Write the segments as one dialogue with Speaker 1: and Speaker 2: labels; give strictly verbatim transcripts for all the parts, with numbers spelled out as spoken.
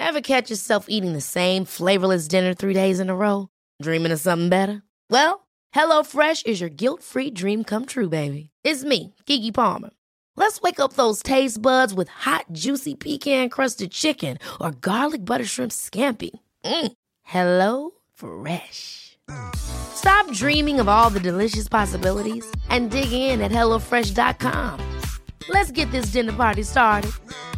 Speaker 1: Ever catch yourself eating the same flavorless dinner three days in a row? Dreaming of something better? Well, HelloFresh is your guilt-free dream come true, baby. It's me, Keke Palmer. Let's wake up those taste buds with hot, juicy pecan-crusted chicken or garlic butter shrimp scampi. Mm. Hello Fresh. Stop dreaming of all the delicious possibilities and dig in at hello fresh dot com. Let's get this dinner party started.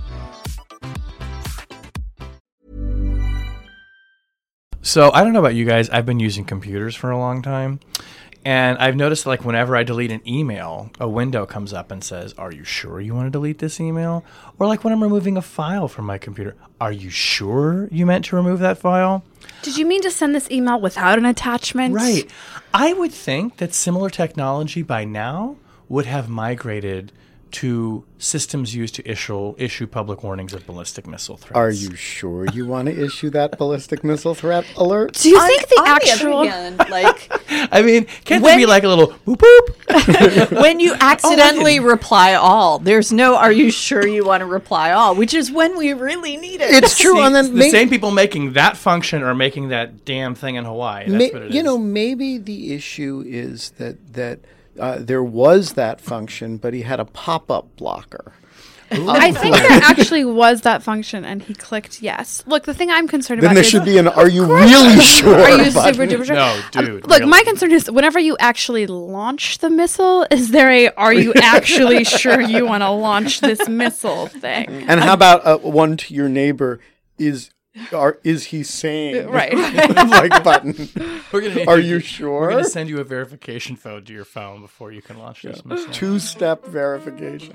Speaker 2: So I don't know about you guys. I've been using computers for a long time. And I've noticed, like, whenever I delete an email, a window comes up and says, are you sure you want to delete this email? Or like when I'm removing a file from my computer, are you sure you meant to remove that file?
Speaker 3: Did you mean to send this email without an attachment?
Speaker 2: Right. I would think that similar technology by now would have migrated to systems used to issue issue public warnings of ballistic missile threats.
Speaker 4: Are you sure you want to issue that ballistic missile threat alert?
Speaker 3: Do you think
Speaker 5: on,
Speaker 3: the
Speaker 5: on
Speaker 3: actual...
Speaker 5: The other hand, like,
Speaker 2: I mean, can't
Speaker 5: when,
Speaker 2: there be like a little boop boop?
Speaker 5: when you accidentally oh, reply all, there's no are you sure you want to reply all, which is when we really need it.
Speaker 4: It's true.
Speaker 2: See,
Speaker 4: and then
Speaker 2: the
Speaker 4: may-
Speaker 2: same people making that function are making that damn thing in Hawaii. That's
Speaker 4: may,
Speaker 2: what it
Speaker 4: you
Speaker 2: is.
Speaker 4: know, maybe the issue is that that uh, there was that function, but he had a pop-up blocker.
Speaker 3: I think there actually was that function, and he clicked yes. Look, the thing I'm concerned
Speaker 4: Then
Speaker 3: about
Speaker 4: there
Speaker 3: is...
Speaker 4: should be an are you really sure?
Speaker 3: Are you
Speaker 4: button.
Speaker 3: super duper sure?
Speaker 2: No, dude.
Speaker 3: Um, look,
Speaker 2: really.
Speaker 3: my concern is whenever you actually launch the missile, is there a are you actually sure you want to launch this missile thing?
Speaker 4: And how about uh, one to your neighbor? Is are is he saying
Speaker 3: Right.
Speaker 4: like button?
Speaker 2: We're gonna
Speaker 4: Are
Speaker 2: need
Speaker 4: you
Speaker 2: We're
Speaker 4: sure?
Speaker 2: going to send you a verification code to your phone before you can launch this missile.
Speaker 4: Two-step verification.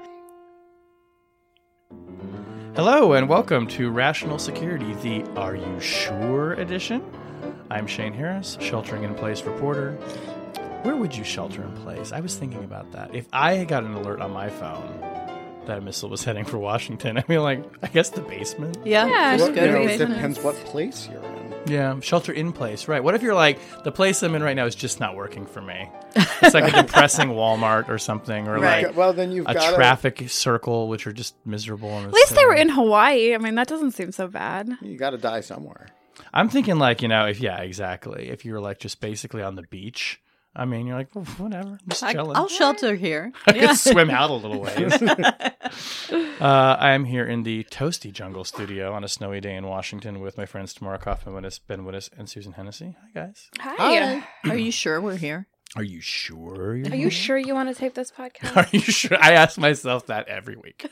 Speaker 2: Hello and welcome to Rational Security, the Are You Sure edition. I'm Shane Harris, sheltering in place reporter. Where would you shelter in place? I was thinking about that. If I had got an alert on my phone that a missile was heading for Washington, I mean, like, I guess the basement.
Speaker 5: Yeah,
Speaker 3: Yeah,
Speaker 5: just
Speaker 3: it's
Speaker 5: go
Speaker 4: You
Speaker 5: to
Speaker 4: know,
Speaker 5: the
Speaker 4: it
Speaker 5: basement.
Speaker 4: depends what place you're in.
Speaker 2: Yeah, shelter in place, right. What if you're like, the place I'm in right now is just not working for me? It's like a depressing Walmart or something, or
Speaker 5: Right.
Speaker 2: like
Speaker 4: Well, then you've
Speaker 2: a
Speaker 4: got
Speaker 2: traffic circle, which are just miserable.
Speaker 3: At least they were in Hawaii. I mean, that doesn't seem so bad.
Speaker 4: You got to die somewhere.
Speaker 2: I'm thinking like, you know, if, yeah, exactly. If you're like just basically on the beach, I mean, you're like, well, whatever, I'm just
Speaker 5: I,
Speaker 2: chilling.
Speaker 5: I'll shelter here.
Speaker 2: I could swim out a little ways. uh, I'm here in the Toasty Jungle studio on a snowy day in Washington with my friends Tamara Kaufman, Winnis, Ben Winnis, and Susan Hennessy. Hi, guys.
Speaker 3: Hi.
Speaker 5: Are you sure we're here?
Speaker 2: Are you sure? You're
Speaker 3: Are you sure you want to tape this podcast?
Speaker 2: Are you sure? I ask myself that every week.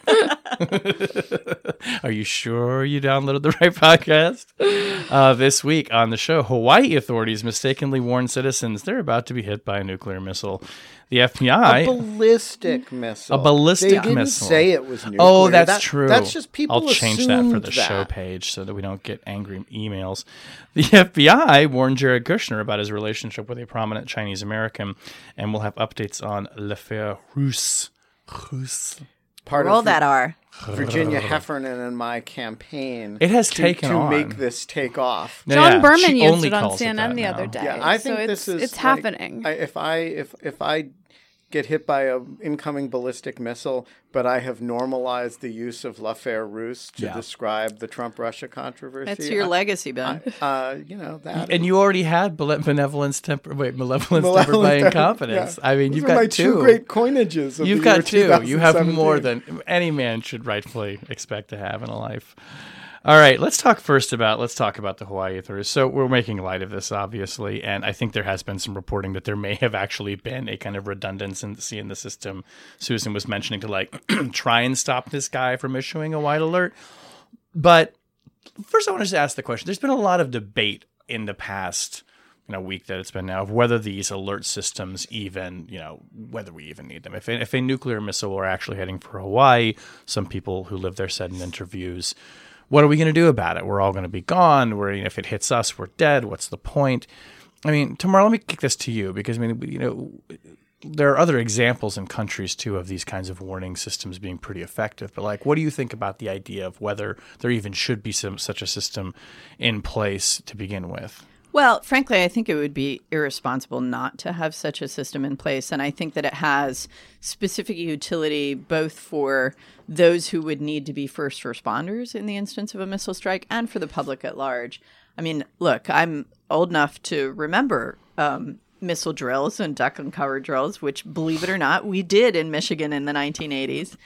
Speaker 2: Are you sure you downloaded the right podcast? Uh, this week on the show, Hawaii authorities mistakenly warn citizens they're about to be hit by a nuclear missile. The F B I...
Speaker 4: A ballistic missile.
Speaker 2: A ballistic
Speaker 4: they didn't
Speaker 2: missile.
Speaker 4: say it was nuclear.
Speaker 2: Oh, that's
Speaker 4: That-
Speaker 2: true.
Speaker 4: That's just people
Speaker 2: I'll change that for the
Speaker 4: assumed
Speaker 2: show
Speaker 4: that.
Speaker 2: page so that we don't get angry emails. The F B I warned Jared Kushner about his relationship with a prominent Chinese American, and we'll have updates on l'affaire russe. Russe.
Speaker 4: Part
Speaker 5: Roll
Speaker 4: of
Speaker 5: that R.
Speaker 4: Virginia Heffernan and my campaign.
Speaker 2: It has
Speaker 4: to,
Speaker 2: taken
Speaker 4: to
Speaker 2: on.
Speaker 4: make this take off.
Speaker 2: No,
Speaker 3: John
Speaker 2: yeah,
Speaker 3: Berman
Speaker 2: she
Speaker 3: used
Speaker 2: only
Speaker 3: it on
Speaker 2: calls
Speaker 3: C N N
Speaker 2: that
Speaker 3: the
Speaker 2: now.
Speaker 3: other day.
Speaker 4: Yeah, I
Speaker 3: so
Speaker 4: think
Speaker 3: it's,
Speaker 4: this is
Speaker 3: it's
Speaker 4: like,
Speaker 3: happening.
Speaker 4: I, if I if if I get hit by a incoming ballistic missile, but I have normalized the use of l'affaire russe to
Speaker 2: Yeah.
Speaker 4: describe the Trump-Russia controversy.
Speaker 5: That's your
Speaker 4: I-
Speaker 5: legacy, Ben.
Speaker 4: I- uh, you know that.
Speaker 2: And you already had bele- benevolence temper. Wait, malevolence tempered by
Speaker 4: Malevolent temper-
Speaker 2: incompetence.
Speaker 4: yeah.
Speaker 2: I mean,
Speaker 4: Those
Speaker 2: you've
Speaker 4: are
Speaker 2: got
Speaker 4: my
Speaker 2: two.
Speaker 4: two great coinages. Of
Speaker 2: You've
Speaker 4: the
Speaker 2: got
Speaker 4: year
Speaker 2: two. You have more
Speaker 4: twenty seventeen.
Speaker 2: than any man should rightfully expect to have in a life. All right, let's talk first about let's talk about the Hawaii authorities. So we're making light of this, obviously, and I think there has been some reporting that there may have actually been a kind of redundancy in the system. Susan was mentioning to like try and stop this guy from issuing a wide alert. But first, I want to just ask the question: there's been a lot of debate in the past, you know, week that it's been now of whether these alert systems even, you know, whether we even need them. If a, if a nuclear missile were actually heading for Hawaii, some people who live there said in interviews, what are we going to do about it? We're all going to be gone. We're, you know, if it hits us, we're dead. What's the point? I mean, Tamara, let me kick this to you because, I mean, you know, there are other examples in countries, too, of these kinds of warning systems being pretty effective. But, like, what do you think about the idea of whether there even should be some such a system in place to begin with?
Speaker 5: Well, frankly, I think it would be irresponsible not to have such a system in place. And I think that it has specific utility both for those who would need to be first responders in the instance of a missile strike and for the public at large. I mean, look, I'm old enough to remember um, missile drills and duck and cover drills, which, believe it or not, we did in Michigan in the nineteen eighties.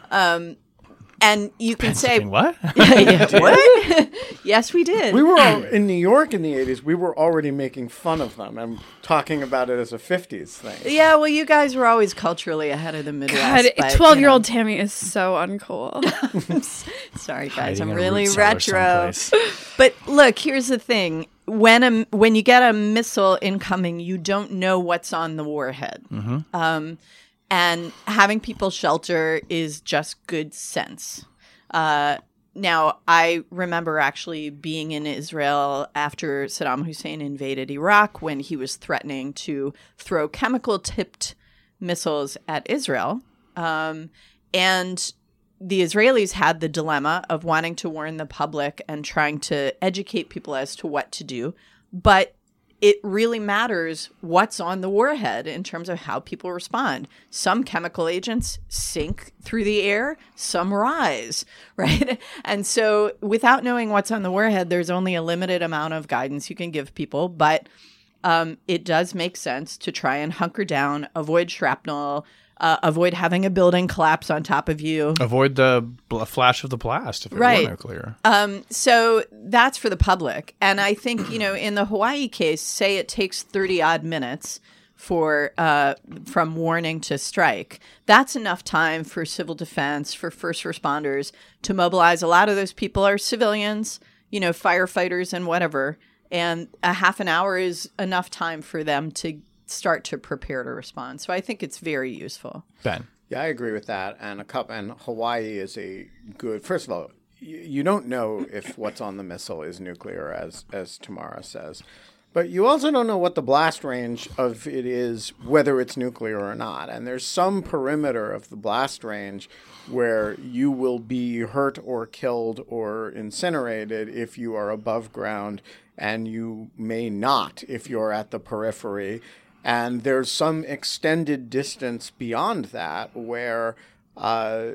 Speaker 5: Um And you can say,
Speaker 2: what?
Speaker 5: yeah, yeah, what? Yes, we did.
Speaker 4: We were all, in New York in the eighties. We were already making fun of them and talking about it as a fifties thing.
Speaker 5: Yeah, well, you guys were always culturally ahead of the Midwest.
Speaker 3: God,
Speaker 5: but,
Speaker 3: twelve-year-old
Speaker 5: you know.
Speaker 3: Tammy is so uncool.
Speaker 5: Sorry, guys,
Speaker 2: Hiding
Speaker 5: I'm
Speaker 2: in a
Speaker 5: really
Speaker 2: root cellar
Speaker 5: retro.
Speaker 2: someplace.
Speaker 5: But look, here's the thing: when a when you get a missile incoming, you don't know what's on the warhead.
Speaker 2: Mm-hmm.
Speaker 5: Um, and having people shelter is just good sense. Uh, now, I remember actually being in Israel after Saddam Hussein invaded Iraq when he was threatening to throw chemical-tipped missiles at Israel. Um, and the Israelis had the dilemma of wanting to warn the public and trying to educate people as to what to do. But it really matters what's on the warhead in terms of how people respond. Some chemical agents sink through the air, some rise, right? And so without knowing what's on the warhead, there's only a limited amount of guidance you can give people. But um, it does make sense to try and hunker down, avoid shrapnel, uh, avoid having a building collapse on top of you.
Speaker 2: Avoid the bl- flash of the blast if it
Speaker 5: Right.
Speaker 2: were nuclear.
Speaker 5: Um, so that's for the public. And I think, you know, in the Hawaii case, say it takes thirty odd minutes for uh, from warning to strike. That's enough time for civil defense, for first responders to mobilize. A lot of those people are civilians, you know, firefighters and whatever. And a half an hour is enough time for them to start to prepare to respond. So I think it's very useful.
Speaker 2: Ben.
Speaker 4: Yeah, I agree with that. And a couple, and Hawaii is a good. First of all, you, you don't know if what's on the missile is nuclear, as as Tamara says, but you also don't know what the blast range of it is, whether it's nuclear or not. And there's some perimeter of the blast range where you will be hurt or killed or incinerated if you are above ground, and you may not if you're at the periphery. And there's some extended distance beyond that where uh,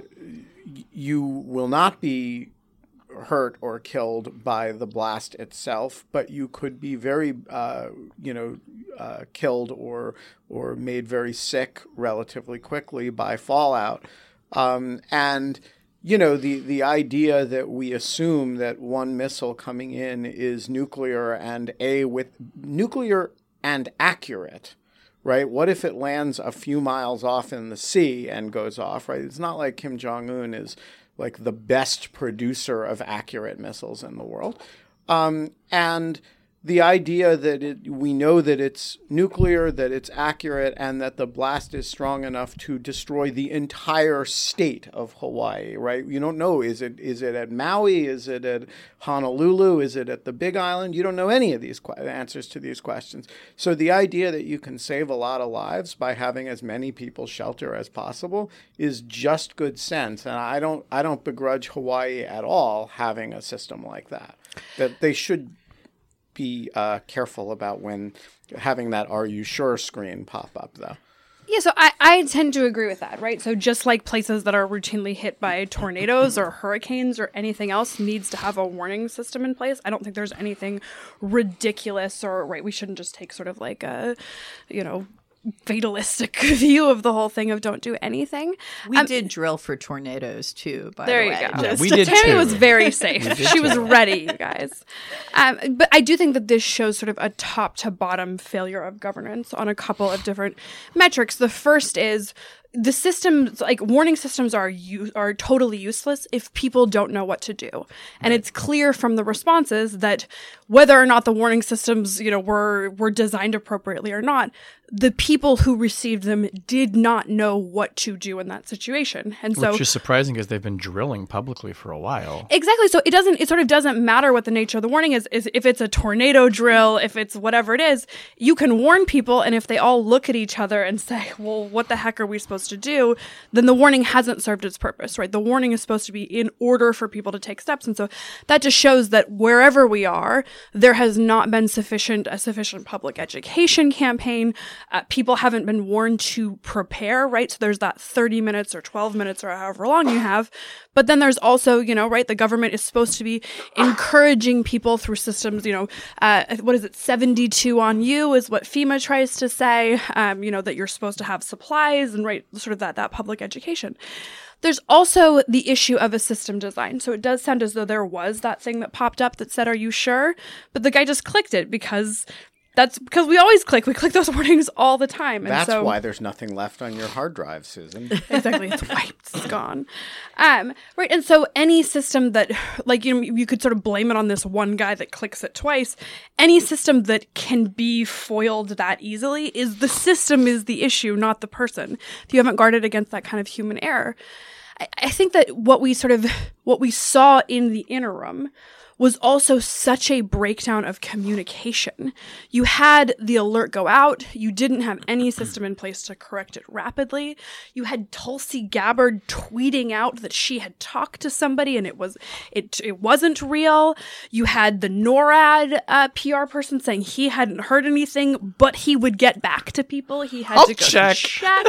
Speaker 4: you will not be hurt or killed by the blast itself, but you could be very, uh, you know, uh, killed or or made very sick relatively quickly by fallout. Um, and you know, the, the idea that we assume that one missile coming in is nuclear and a with nuclear and accurate, right? What if it lands a few miles off in the sea and goes off, right? It's not like Kim Jong-un is like the best producer of accurate missiles in the world. Um, and the idea that it, we know that it's nuclear, that it's accurate, and that the blast is strong enough to destroy the entire state of Hawaii, right? You don't know, is it is it at Maui? Is it at Honolulu? Is it at the Big Island? You don't know any of these qu- answers to these questions. So the idea that you can save a lot of lives by having as many people shelter as possible is just good sense. And I don't I don't begrudge Hawaii at all having a system like that. That they should be uh, careful about when having that "Are you sure?" screen pop up, though.
Speaker 3: Yeah, so I, I tend to agree with that, right? So just like places that are routinely hit by tornadoes or hurricanes or anything else needs to have a warning system in place. I don't think there's anything ridiculous or, right, we shouldn't just take sort of like a, you know, fatalistic view of the whole thing of don't do anything.
Speaker 5: We
Speaker 3: Um,
Speaker 5: did drill for tornadoes too, by
Speaker 3: There
Speaker 5: the
Speaker 3: you
Speaker 5: way.
Speaker 3: go.
Speaker 2: Yeah,
Speaker 5: Just-
Speaker 2: we did
Speaker 3: Tammy
Speaker 2: too.
Speaker 3: was very safe.
Speaker 2: did
Speaker 3: She was
Speaker 2: too.
Speaker 3: ready, you guys. Um, but I do think that this shows sort of a top to bottom failure of governance on a couple of different metrics. The first is the systems, like warning systems, are u- are totally useless if people don't know what to do. And it's clear from the responses that whether or not the warning systems, you know, were were designed appropriately or not, the people who received them did not know what to do in that situation. And so
Speaker 2: Which is surprising because they've been drilling publicly for a while.
Speaker 3: Exactly. So it doesn't, it sort of doesn't matter what the nature of the warning is, is if it's a tornado drill, if it's whatever it is, you can warn people. And if they all look at each other and say, well, what the heck are we supposed supposed to do, then the warning hasn't served its purpose, right? The warning is supposed to be in order for people to take steps. And so that just shows that wherever we are, there has not been sufficient, a sufficient public education campaign. Uh, people haven't been warned to prepare, right? So there's that thirty minutes or twelve minutes or however long you have. But then there's also, you know, right, the government is supposed to be encouraging people through systems, you know, uh, what is it, seventy-two on you is what FEMA tries to say, um, you know, that you're supposed to have supplies and, right, sort of that, that public education. There's also the issue of a system design. So it does sound as though there was that thing that popped up that said, are you sure? But the guy just clicked it because that's because we always click. We click those warnings all the time. And
Speaker 4: That's
Speaker 3: so,
Speaker 4: why there's nothing left on your hard drive, Susan.
Speaker 3: Exactly. It's wiped. It's gone. Um, right. And so any system that, like, you know, you could sort of blame it on this one guy that clicks it twice. Any system that can be foiled that easily is the system is the issue, not the person. If you haven't guarded against that kind of human error. I, I think that what we sort of, what we saw in the interim was also such a breakdown of communication. You had the alert go out. You didn't have any system in place to correct it rapidly. You had Tulsi Gabbard tweeting out that she had talked to somebody and it was it it wasn't real. You had the NORAD uh, P R person saying he hadn't heard anything, but he would get back to people. He had
Speaker 2: I'll
Speaker 3: to go
Speaker 2: check.
Speaker 3: check.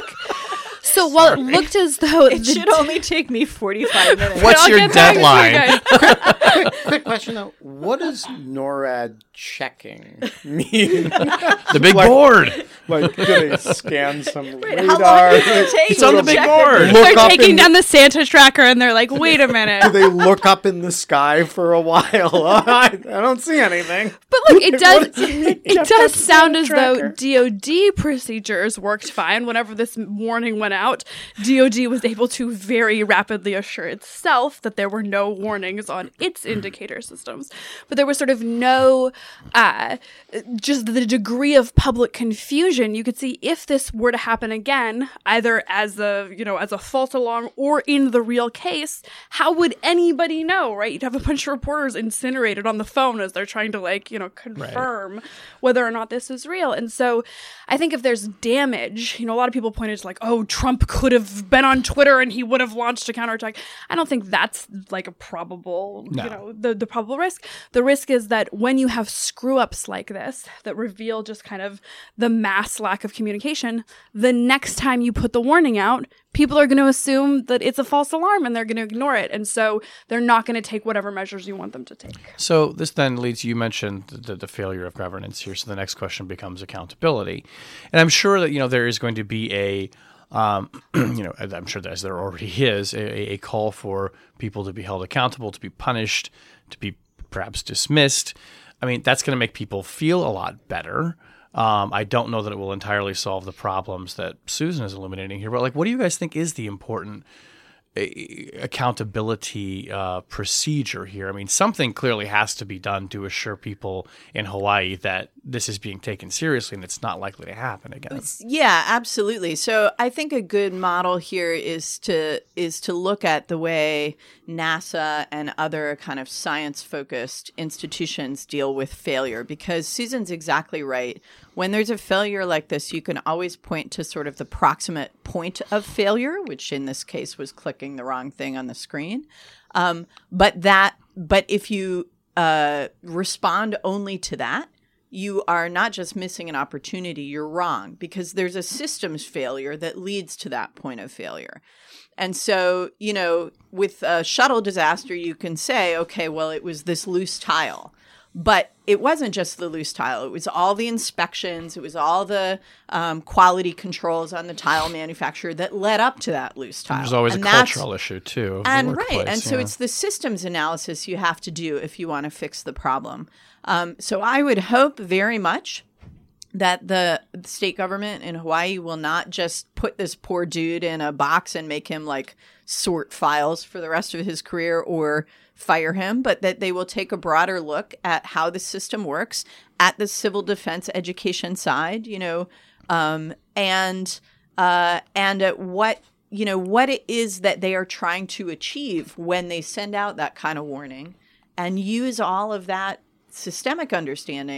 Speaker 3: So while it looked as though
Speaker 5: It
Speaker 3: the
Speaker 5: should only take me forty-five minutes.
Speaker 2: What's
Speaker 3: I'll
Speaker 2: your
Speaker 3: get back to you
Speaker 2: deadline?
Speaker 3: guys.
Speaker 4: Quick question though: what does NORAD checking mean?
Speaker 2: The big
Speaker 4: Like-
Speaker 2: board.
Speaker 4: Like, do they scan some
Speaker 5: Wait,
Speaker 4: radar?
Speaker 5: how long does it take?
Speaker 2: It's on the
Speaker 5: to
Speaker 2: big
Speaker 5: check
Speaker 2: board.
Speaker 5: the-
Speaker 4: Look
Speaker 3: They're
Speaker 4: up
Speaker 3: taking
Speaker 4: in
Speaker 3: down the Santa tracker and they're like, wait a
Speaker 4: Do
Speaker 3: minute.
Speaker 4: they look up in the sky for a while? I, I don't see anything.
Speaker 3: But look, it
Speaker 4: What
Speaker 3: does
Speaker 4: does it mean?
Speaker 3: it
Speaker 4: Jeff
Speaker 3: does
Speaker 4: Bezos
Speaker 3: sound as though
Speaker 4: tracker.
Speaker 3: D O D procedures worked fine. Whenever this warning went out, D O D was able to very rapidly assure itself that there were no warnings on its indicator systems. But there was sort of no uh, just the degree of public confusion. You could see if this were to happen again, either as a, you know, as a false alarm or in the real case, how would anybody know, right? You'd have a bunch of reporters incinerated on the phone as they're trying to, like, you know, confirm whether or not this is real. And so I think if there's damage, you know, a lot of people pointed to, like, oh, Trump could have been on Twitter and he would have launched a counterattack. I don't think that's like a probable,
Speaker 2: No.
Speaker 3: you know, the, the probable risk. The risk is that when you have screw ups like this that reveal just kind of the mass lack of communication, the next time you put the warning out, people are going to assume that it's a false alarm and they're going to ignore it. And so they're not going to take whatever measures you want them to take.
Speaker 2: So this then leads, you mentioned the, the failure of governance here. So the next question becomes accountability. And I'm sure that, you know, there is going to be a, um, you know, I'm sure that as there already is, a, a call for people to be held accountable, to be punished, to be perhaps dismissed. I mean, that's going to make people feel a lot better. Um, I don't know that it will entirely solve the problems that Susan is illuminating here, but like, what do you guys think is the important uh, accountability uh, procedure here? I mean, something clearly has to be done to assure people in Hawaii that this is being taken seriously and it's not likely to happen again.
Speaker 5: Yeah, absolutely. So I think a good model here is to is to look at the way NASA and other kind of science-focused institutions deal with failure, because Susan's exactly right. When there's a failure like this, you can always point to sort of the proximate point of failure, which in this case was clicking the wrong thing on the screen. Um, but that, but if you uh, respond only to that, you are not just missing an opportunity, you're wrong, because there's a systems failure that leads to that point of failure. And so, you know, with a shuttle disaster, you can say, okay, well, it was this loose tile. But it wasn't just the loose tile. It was all the inspections. It was all the um, quality controls on the tile manufacturer that led up to that loose tile.
Speaker 2: There's always
Speaker 5: And
Speaker 2: a
Speaker 5: that's-
Speaker 2: cultural issue, too. of the
Speaker 5: and right.
Speaker 2: workplace,
Speaker 5: And so
Speaker 2: yeah.
Speaker 5: it's the systems analysis you have to do if you want to fix the problem. Um, so I would hope very much that the state government in Hawaii will not just put this poor dude in a box and make him like sort files for the rest of his career or fire him, but that they will take a broader look at how the system works at the civil defense education side, you know, um, and uh, and at what you know what it is that they are trying to achieve when they send out that kind of warning, and use all of that systemic understanding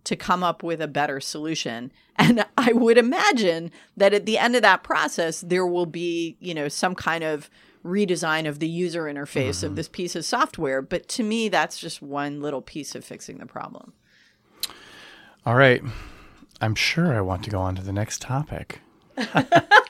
Speaker 5: to come up with a better solution. And I would imagine that at the end of that process, there will be, you know, some kind of redesign of the user interface mm-hmm. of this piece of software. But to me, that's just one little piece of fixing the problem.
Speaker 2: All right. I'm sure I want to go on to the next topic. oh,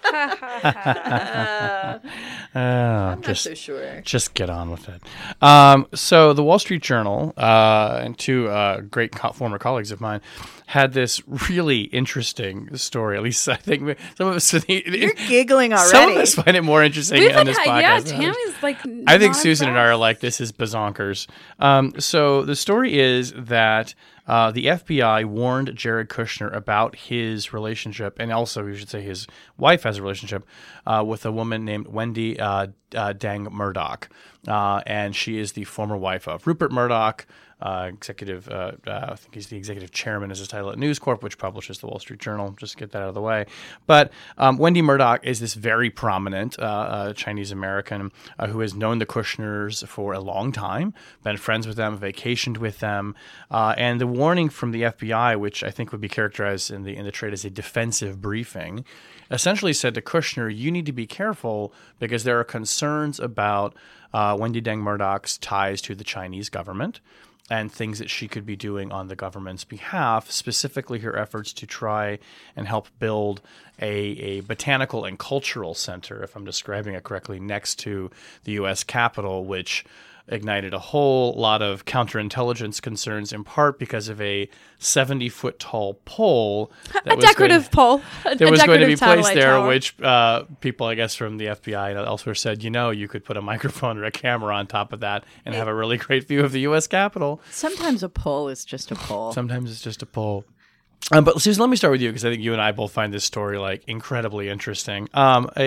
Speaker 5: I'm
Speaker 2: just,
Speaker 5: not so sure.
Speaker 2: Just get on with it. Um, so the Wall Street Journal uh, and two uh, great co- former colleagues of mine had this really interesting story. At least I think some of us.
Speaker 5: You're giggling already.
Speaker 2: Some of us find it more interesting
Speaker 3: We've
Speaker 2: on
Speaker 3: been
Speaker 2: this
Speaker 3: ha-
Speaker 2: podcast.
Speaker 3: Yeah, Tammy's like.
Speaker 2: I think Susan and I are like, this is bazonkers. Um, so the story is that uh, the F B I warned Jared Kushner about his relationship, and also you should say his wife has a relationship uh, with a woman named Wendy uh, uh, Dang Murdoch, uh, and she is the former wife of Rupert Murdoch. Uh, executive, uh, uh, I think he's the executive chairman, is his title at News Corp, which publishes the Wall Street Journal. Just to get that out of the way. But um, Wendy Murdoch is this very prominent uh, uh, Chinese American uh, who has known the Kushners for a long time, been friends with them, vacationed with them, uh, and the warning from the F B I, which I think would be characterized in the in the trade as a defensive briefing, essentially said to Kushner, "You need to be careful because there are concerns about uh, Wendy Dang Murdoch's ties to the Chinese government." And things that she could be doing on the government's behalf, specifically her efforts to try and help build a, a botanical and cultural center, if I'm describing it correctly, next to the U S Capitol, which ignited a whole lot of counterintelligence concerns, in part because of a seventy-foot tall pole.
Speaker 3: That a was decorative
Speaker 2: going,
Speaker 3: pole. A,
Speaker 2: that
Speaker 3: a
Speaker 2: was going to be placed there,
Speaker 3: tower.
Speaker 2: which uh, people, I guess, from the F B I and elsewhere said, you know, you could put a microphone or a camera on top of that and have a really great view of the U S Capitol.
Speaker 5: Sometimes a pole is just a pole.
Speaker 2: Sometimes it's just a pole. Um, but Susan, let me start with you because I think you and I both find this story like incredibly interesting. Um, uh,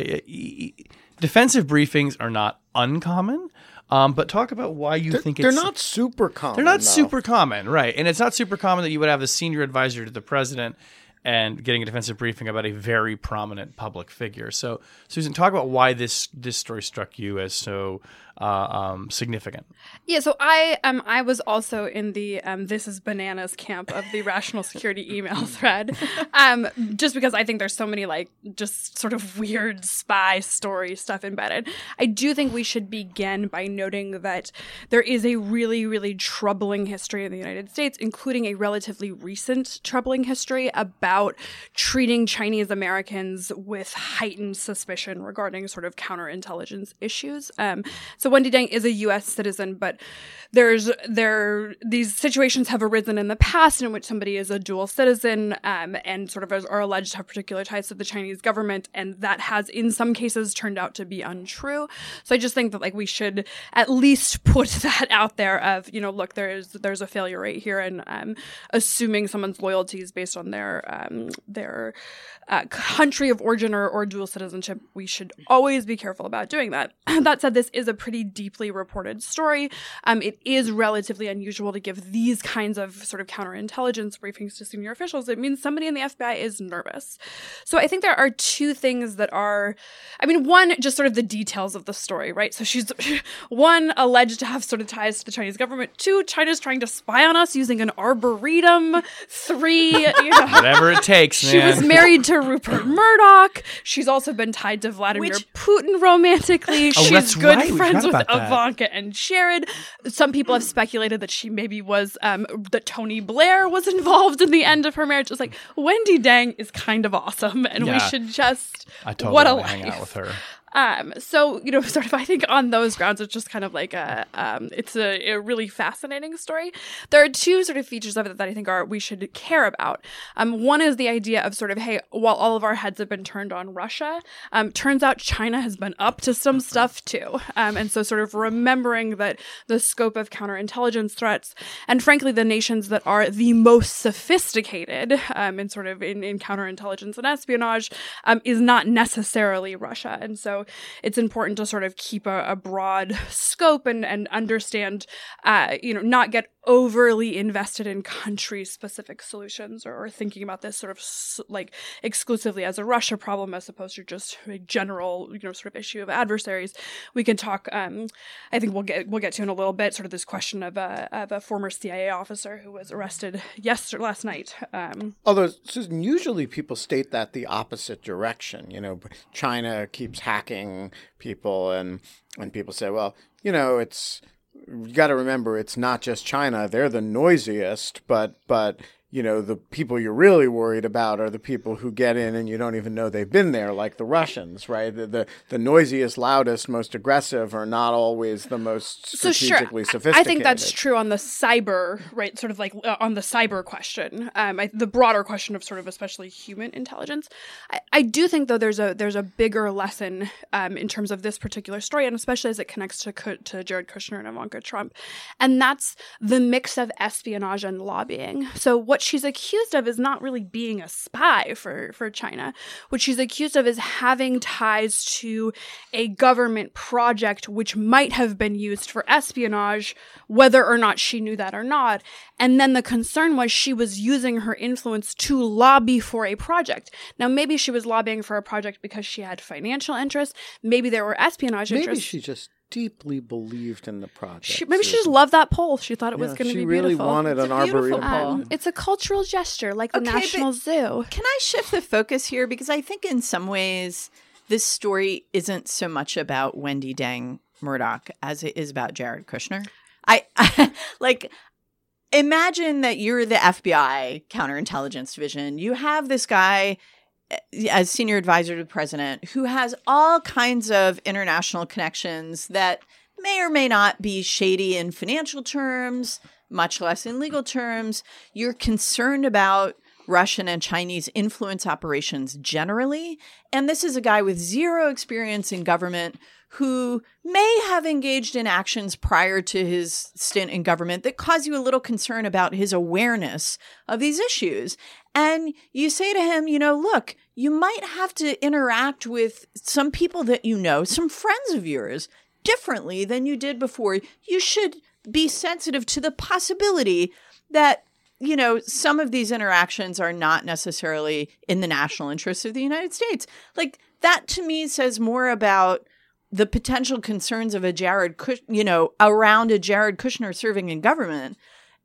Speaker 2: defensive briefings are not uncommon. Um, but talk about why you
Speaker 4: they're,
Speaker 2: think
Speaker 4: they're
Speaker 2: it's...
Speaker 4: not super common.
Speaker 2: They're not
Speaker 4: though.
Speaker 2: super common, right. And it's not super common that you would have the senior advisor to the president and getting a defensive briefing about a very prominent public figure. So, Susan, talk about why this this story struck you as so uh, um, significant.
Speaker 3: Yeah, so I um I was also in the um this is bananas camp of the rational security email thread, um just because I think there's so many like just sort of weird spy story stuff embedded. I do think we should begin by noting that there is a really really troubling history in the United States, including a relatively recent troubling history about treating Chinese Americans with heightened suspicion regarding sort of counterintelligence issues. Um, so Wendy Dang is a U S citizen, but there's there these situations have arisen in the past in which somebody is a dual citizen um, and sort of are alleged to have particular ties to the Chinese government, and that has in some cases turned out to be untrue. So I just think that like we should at least put that out there of, you know, look, there's there's a failure rate here, and um, assuming someone's loyalties based on their um, their uh, country of origin or, or dual citizenship, we should always be careful about doing that. That said, this is a pretty deeply reported story. Um, it is relatively unusual to give these kinds of sort of counterintelligence briefings to senior officials. It means somebody in the F B I is nervous. So I think there are two things that are, I mean, one, just sort of the details of the story, right? So she's, one, alleged to have sort of ties to the Chinese government. Two, China's trying to spy on us using an arboretum. Three, you know,
Speaker 2: whatever it takes, man.
Speaker 3: She was married to Rupert Murdoch. She's also been tied to Vladimir
Speaker 5: Which-
Speaker 3: Putin romantically.
Speaker 2: Oh,
Speaker 3: She's
Speaker 2: that's
Speaker 3: good
Speaker 2: right. We
Speaker 3: friends with
Speaker 2: forgot about that.
Speaker 3: Ivanka and Jared. Some people have speculated that she maybe was, um, that Tony Blair was involved in the end of her marriage. It's like, Wendy Dang is kind of awesome, and we
Speaker 2: Yeah.
Speaker 3: should just,
Speaker 2: I totally
Speaker 3: what a
Speaker 2: want to hang out
Speaker 3: life.
Speaker 2: with her.
Speaker 3: Um, so, you know, sort of, I think on those grounds, it's just kind of like a, um, it's a, a really fascinating story. There are two sort of features of it that I think are, we should care about. Um, one is the idea of sort of, hey, while all of our heads have been turned on Russia, um, turns out China has been up to some stuff too. Um, and so sort of remembering that the scope of counterintelligence threats, and frankly, the nations that are the most sophisticated, um, in sort of in, in counterintelligence and espionage, um, is not necessarily Russia. And so So it's important to sort of keep a, a broad scope and, and understand, uh, you know, not get overly invested in country-specific solutions or, or thinking about this sort of s- like exclusively as a Russia problem as opposed to just a general, you know, sort of issue of adversaries. We can talk. Um, I think we'll get we'll get to in a little bit sort of this question of a of a former C I A officer who was arrested yesterday last night. Um,
Speaker 4: Although, Susan, usually people state that the opposite direction. You know, China keeps hacking people, and and people say, well, you know, it's. You got to remember, it's not just China. They're the noisiest, but but you know the people you're really worried about are the people who get in and you don't even know they've been there, like the Russians, right? The the, the noisiest, loudest, most aggressive are not always the most strategically
Speaker 3: so sure.
Speaker 4: sophisticated.
Speaker 3: I think that's true on the cyber, right? Sort of like uh, on the cyber question, um, I, the broader question of sort of especially human intelligence. I, I do think though there's a there's a bigger lesson um, in terms of this particular story, and especially as it connects to to Jared Kushner and Ivanka Trump, and that's the mix of espionage and lobbying. So what she's accused of is not really being a spy for, for China. What she's accused of is having ties to a government project which might have been used for espionage, whether or not she knew that or not. And then the concern was she was using her influence to lobby for a project. Now, maybe she was lobbying for a project because she had financial interests. Maybe there were espionage
Speaker 4: Maybe
Speaker 3: interests.
Speaker 4: she just deeply believed in the project.
Speaker 3: She, maybe she just loved that pole. She thought it was
Speaker 4: Yeah,
Speaker 3: going to be
Speaker 4: She really
Speaker 3: beautiful.
Speaker 4: wanted
Speaker 5: It's
Speaker 4: an
Speaker 5: a beautiful
Speaker 4: arboretum.
Speaker 5: pole.
Speaker 3: Um, it's a cultural gesture, like the
Speaker 5: Okay,
Speaker 3: National
Speaker 5: but-
Speaker 3: Zoo.
Speaker 5: Can I shift the focus here? Because I think in some ways this story isn't so much about Wendy Dang Murdoch as it is about Jared Kushner. I, I like imagine that you're the F B I counterintelligence division. You have this guy as senior advisor to the president who has all kinds of international connections that may or may not be shady in financial terms, much less in legal terms. You're concerned about Russian and Chinese influence operations generally. And this is a guy with zero experience in government who may have engaged in actions prior to his stint in government that cause you a little concern about his awareness of these issues. And you say to him, you know, look, you might have to interact with some people that you know, some friends of yours, differently than you did before. You should be sensitive to the possibility that, you know, some of these interactions are not necessarily in the national interest of the United States. Like, that to me says more about the potential concerns of a Jared Kush, you know, around a Jared Kushner serving in government.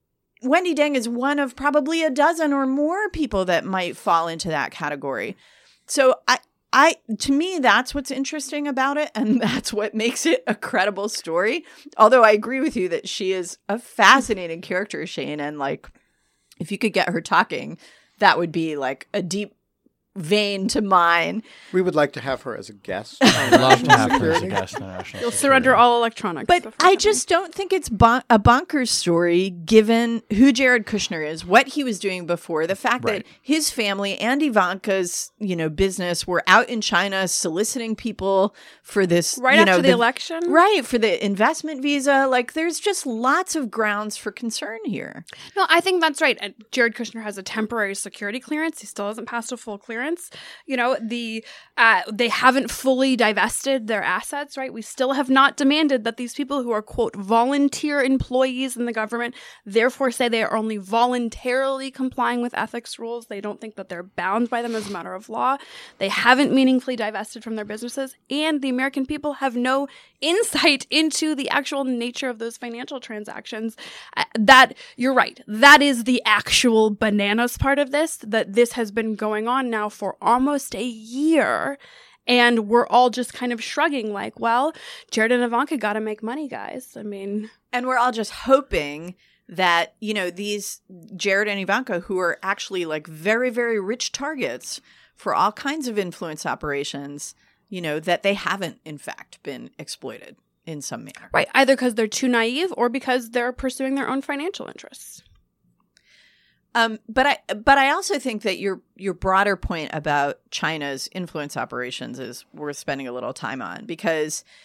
Speaker 5: Wendy Dang is one of probably a dozen or more people that might fall into that category. So I, I, to me, that's what's interesting about it. And that's what makes it a credible story. Although I agree with you that she is a fascinating character, Shane. And like, if you could get her talking, that would be like a deep vein to mine.
Speaker 4: We would like to have her as a guest.
Speaker 2: I'd love to have her as a guest on the National
Speaker 3: You'll
Speaker 2: Security.
Speaker 3: surrender all electronics.
Speaker 5: But
Speaker 3: before
Speaker 5: I
Speaker 3: that.
Speaker 5: just don't think it's bon- a bonkers story given who Jared Kushner is, what he was doing before, the fact
Speaker 2: Right.
Speaker 5: that his family and Ivanka's, you know, business were out in China soliciting people for this,
Speaker 3: right
Speaker 5: you
Speaker 3: after
Speaker 5: know,
Speaker 3: the, election.
Speaker 5: right, for the investment visa. Like, there's just lots of grounds for concern here.
Speaker 3: No, I think that's right. And Jared Kushner has a temporary security clearance. He still hasn't passed a full clearance. You know, the uh, they haven't fully divested their assets, right? We still have not demanded that these people who are, quote, volunteer employees in the government, therefore say they are only voluntarily complying with ethics rules. They don't think that they're bound by them as a matter of law. They haven't meaningfully divested from their businesses. And the American people have no insight into the actual nature of those financial transactions. Uh, that, you're right, that is the actual bananas part of this, that this has been going on now for almost a year. And we're all just kind of shrugging like, well, Jared and Ivanka got to make money, guys. I mean,
Speaker 5: And we're all just hoping that, you know, these Jared and Ivanka, who are actually like very, very rich targets for all kinds of influence operations, you know, that they haven't, in fact, been exploited in some manner.
Speaker 3: right, either because they're too naive or because they're pursuing their own financial interests.
Speaker 5: Um, but I, but I also think that your your broader point about China's influence operations is worth spending a little time on, because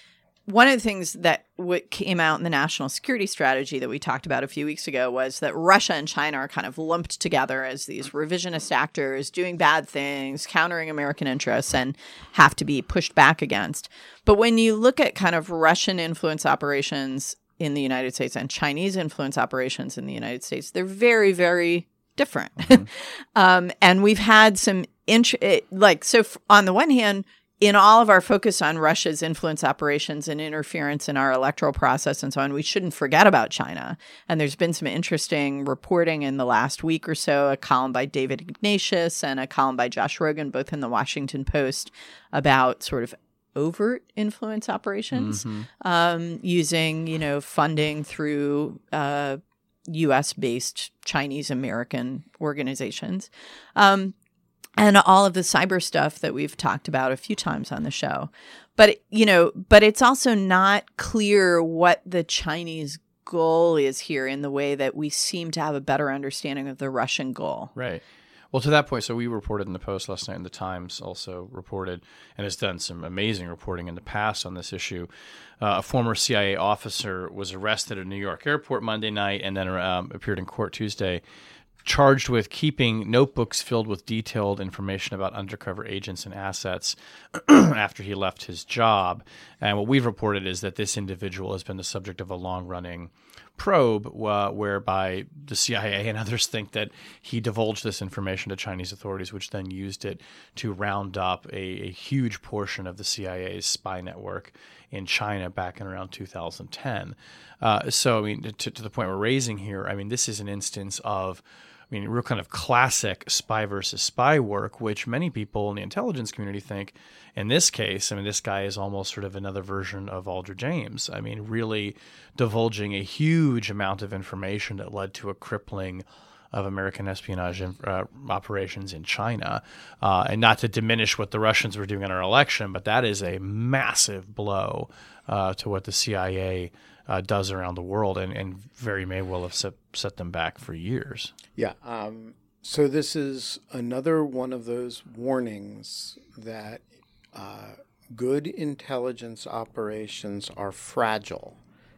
Speaker 5: one of the things that w- came out in the national security strategy that we talked about a few weeks ago was that Russia and China are kind of lumped together as these revisionist actors doing bad things, countering American interests, and have to be pushed back against. But when you look at kind of Russian influence operations in the United States and Chinese influence operations in the United States, they're very, very different. Mm-hmm. um, and we've had some, int- it, like, so f- on the one hand, in all of our focus on Russia's influence operations and interference in our electoral process and so on, we shouldn't forget about China. And there's been some interesting reporting in the last week or so, a column by David Ignatius and a column by Josh Rogan, both in the Washington Post, about sort of overt influence operations, mm-hmm. um, using, you know, funding through uh, U S-based Chinese-American organizations. Um And all of the cyber stuff that we've talked about a few times on the show. But, you know, but it's also not clear what the Chinese goal is here in the way that we seem to have a better understanding of the Russian goal.
Speaker 2: Right. Well, to that point, so we reported in the Post last night, and the Times also reported, and has done some amazing reporting in the past on this issue. Uh, a former C I A officer was arrested at a New York airport Monday night and then um, appeared in court Tuesday, charged with keeping notebooks filled with detailed information about undercover agents and assets after he left his job. And what we've reported is that this individual has been the subject of a long-running probe uh, whereby the C I A and others think that he divulged this information to Chinese authorities, which then used it to round up a, a huge portion of the C I A's spy network in China back in around two thousand ten. Uh, so, I mean, to, to the point we're raising here, I mean, this is an instance of I mean, real kind of classic spy versus spy work, which many people in the intelligence community think, in this case, I mean, this guy is almost sort of another version of Aldrich James. I mean, really divulging a huge amount of information that led to a crippling of American espionage uh, operations in China. Uh, and not to diminish what the Russians were doing in our election, but that is a massive blow uh, to what the C I A Uh, does around the world, and, and very may well have set, set them back for years.
Speaker 4: Yeah. Um, so this is another one of those warnings that uh, good intelligence operations are fragile.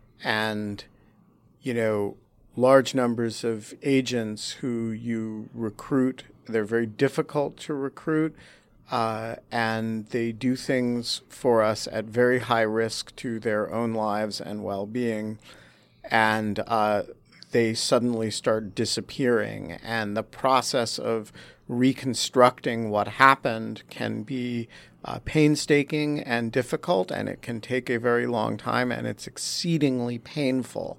Speaker 4: And, you know, large numbers of agents who you recruit, they're very difficult to recruit. Uh, and they do things for us at very high risk to their own lives and well-being, and uh, they suddenly start disappearing. And the process of reconstructing what happened can be uh, painstaking and difficult, and it can take a very long time, and it's exceedingly painful.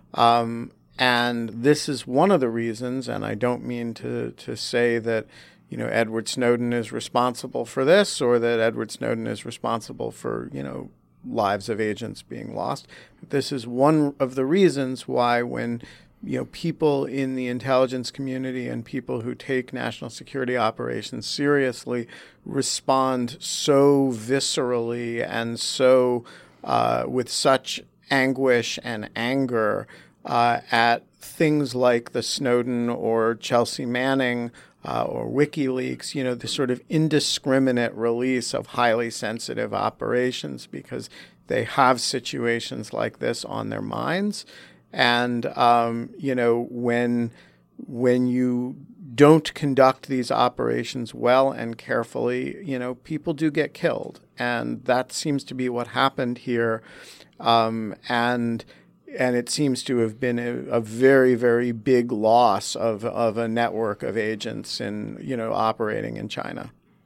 Speaker 4: Um, and this is one of the reasons, and I don't mean to, to say that you know, Edward Snowden is responsible for this, or that Edward Snowden is responsible for, you know, lives of agents being lost. This is one of the reasons why when, you know, people in the intelligence community and people who take national security operations seriously respond so viscerally and so uh, with such anguish and anger uh, at things like the Snowden or Chelsea Manning Uh, or WikiLeaks, you know, the sort of indiscriminate release of highly sensitive operations because they have situations like this on their minds. And, um, you know, when when you don't conduct these operations well and carefully, you know, people do get killed. And that seems to be what happened here. Um, and And it seems to have been a, a very, very big loss of, of a network of agents in, you know, operating in China.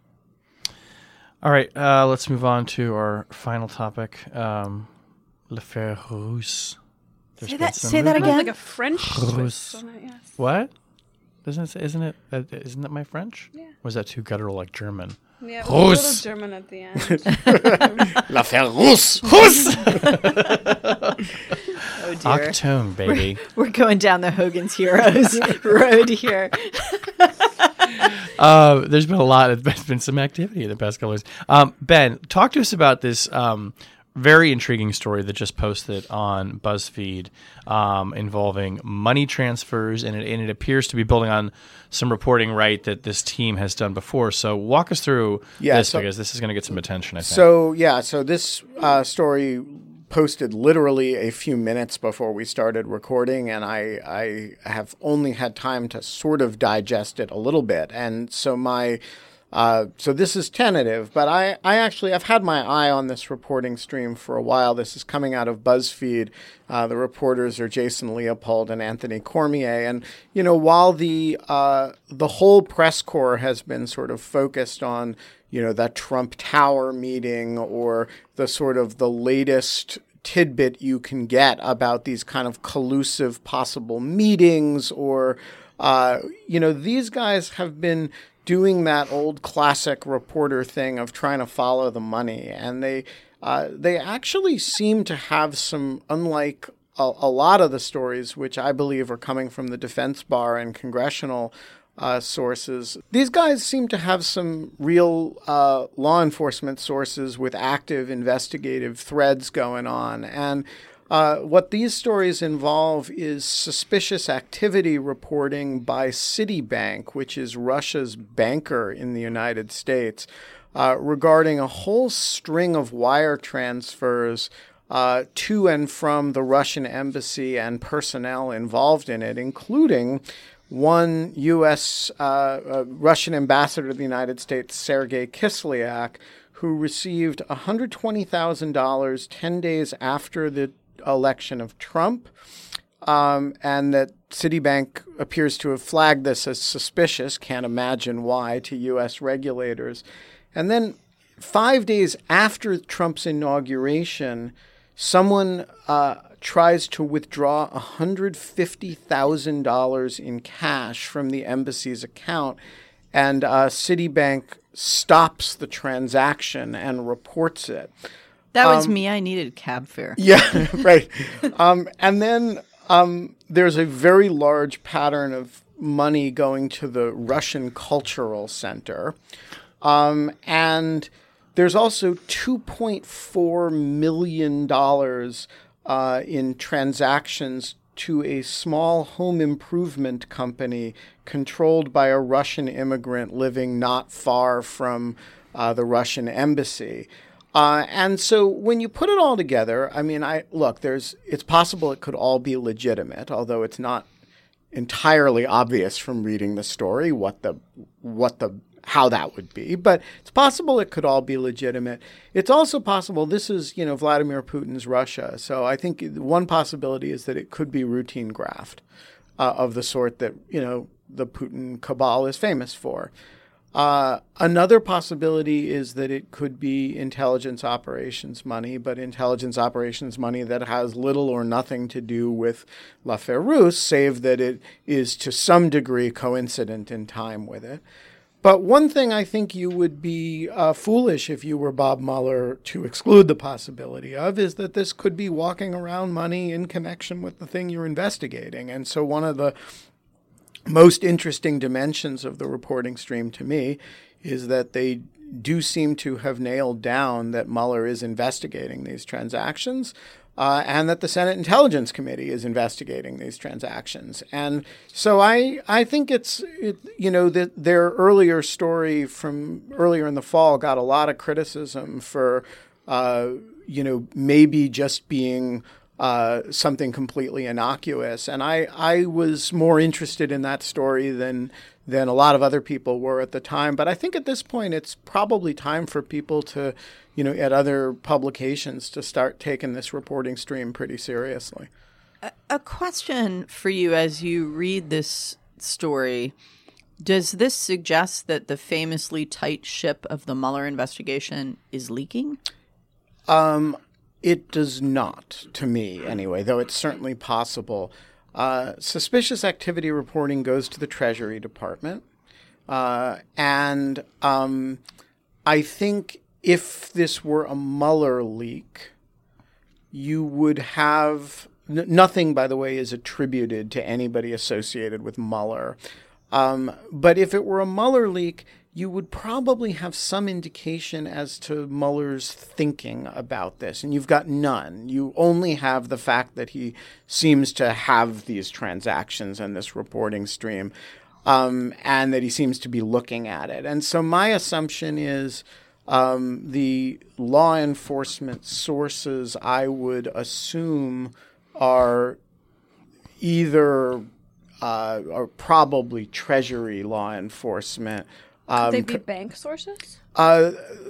Speaker 2: All right, uh, let's move on to our final topic, um, l'affaire Russe.
Speaker 5: Say that, say that again.
Speaker 3: Like a French twist on it, yes.
Speaker 2: What? Isn't it? Isn't it? Uh, isn't that my French?
Speaker 3: Yeah.
Speaker 2: Or is that too guttural, like German?
Speaker 3: Yeah, it was a little German at the end.
Speaker 4: L'affaire Russe.
Speaker 2: Russe.
Speaker 5: Oh dear.
Speaker 2: Octone, baby.
Speaker 5: We're, we're going down the Hogan's Heroes road here.
Speaker 2: uh, there's been a lot. There's been some activity in the past couple of years. Um, Ben, talk to us about this um, very intriguing story that just posted on BuzzFeed um, involving money transfers, and it, and it appears to be building on some reporting, right, that this team has done before. So walk us through
Speaker 4: yeah,
Speaker 2: this
Speaker 4: so,
Speaker 2: because this is going to get some attention, I think.
Speaker 4: So, yeah, so this uh, story posted literally a few minutes before we started recording, and I, I have only had time to sort of digest it a little bit. And so my uh, so this is tentative, but I, I actually I've had my eye on this reporting stream for a while. This is coming out of BuzzFeed. Uh, the reporters are Jason Leopold and Anthony Cormier. And, you know, while the uh, the whole press corps has been sort of focused on, you know, that Trump Tower meeting or the sort of the latest tidbit you can get about these kind of collusive possible meetings or, uh, you know, these guys have been doing that old classic reporter thing of trying to follow the money. And they uh, they actually seem to have some, unlike a, a lot of the stories, which I believe are coming from the defense bar and congressional uh, sources, these guys seem to have some real uh, law enforcement sources with active investigative threads going on. And Uh, what these stories involve is suspicious activity reporting by Citibank, which is Russia's banker in the United States, uh, regarding a whole string of wire transfers uh, to and from the Russian embassy and personnel involved in it, including one U S uh, uh, Russian ambassador to the United States, Sergei Kislyak, who received one hundred twenty thousand dollars ten days after the election of Trump, um, and that Citibank appears to have flagged this as suspicious, can't imagine why, to U S regulators. And then five days after Trump's inauguration, someone uh, tries to withdraw one hundred fifty thousand dollars in cash from the embassy's account, and uh, Citibank stops the transaction and reports it.
Speaker 5: That was
Speaker 4: Um,
Speaker 5: me. I needed cab fare.
Speaker 4: Yeah, right. Um, and then um, there's a very large pattern of money going to the Russian Cultural Center. Um, and there's also two point four million dollars uh, in transactions to a small home improvement company controlled by a Russian immigrant living not far from uh, the Russian embassy. Uh, and so when you put it all together, I mean, I look, there's it's possible it could all be legitimate, although it's not entirely obvious from reading the story what the what the how that would be. But it's possible it could all be legitimate. It's also possible this is, you know, Vladimir Putin's Russia. So I think one possibility is that it could be routine graft uh, of the sort that, you know, the Putin cabal is famous for. Uh, another possibility is that it could be intelligence operations money, but intelligence operations money that has little or nothing to do with l'affaire russe, save that it is to some degree coincident in time with it. But one thing I think you would be uh, foolish if you were Bob Mueller to exclude the possibility of is that this could be walking around money in connection with the thing you're investigating. And so one of the most interesting dimensions of the reporting stream to me is that they do seem to have nailed down that Mueller is investigating these transactions uh, and that the Senate Intelligence Committee is investigating these transactions. And so I I think it's, it, you know, that their earlier story from earlier in the fall got a lot of criticism for, uh, you know, maybe just being Uh, something completely innocuous. And I, I was more interested in that story than than a lot of other people were at the time. But I think at this point, it's probably time for people to, you know, at other publications to start taking this reporting stream pretty seriously.
Speaker 5: A, a question for you as you read this story. Does this suggest that the famously tight ship of the Mueller investigation is leaking?
Speaker 4: Um, It does not, to me anyway, though it's certainly possible. Uh, suspicious activity reporting goes to the Treasury Department. Uh, and um, I think if this were a Mueller leak, you would have n- nothing, by the way, is attributed to anybody associated with Mueller. Um, but if it were a Mueller leak, you would probably have some indication as to Mueller's thinking about this. And you've got none. You only have the fact that he seems to have these transactions and this reporting stream, um, and that he seems to be looking at it. And so my assumption is Um, the law enforcement sources, I would assume, are either uh, are probably Treasury law enforcement. Um,
Speaker 3: Could they be bank sources?
Speaker 4: uh,